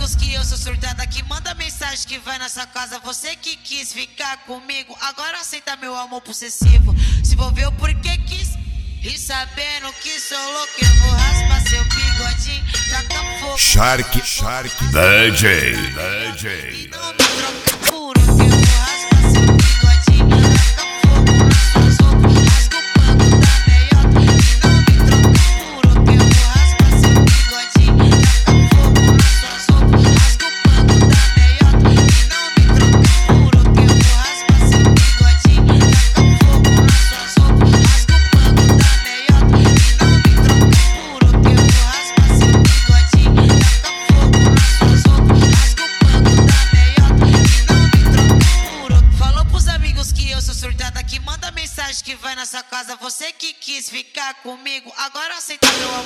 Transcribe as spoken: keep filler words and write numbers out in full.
amigos que eu sou surtada, que manda mensagem que vai na sua casa. Você que quis ficar comigo, agora aceita meu amor possessivo. Se envolveu porque quis, e sabendo que sou louco, eu vou raspar seu bigodinho, taca fogo. Shark, Shark, D J, D J. E não me troca puro, que eu vou raspar seu bigodinho, taca fogo nas suas roupas, rasga o pano da meiota. E não me troca puro, que eu vou raspar seu bigodinho, taca fogo nas suas roupas, rasga o pano da meiota. E não me troca puro, que eu vou raspar seu bigodinho, taca fogo nas suas roupas, rasga o pano da meiota. E não me troca puro, que eu vou raspar seu bigodinho, taca fogo nas suas roupas, rasga o pano da meiota. E não me troca puro. Falou pros amigos que eu sou surtada, que manda mensagem que vai na sua casa. Você que quis ficar comigo, agora aceita meu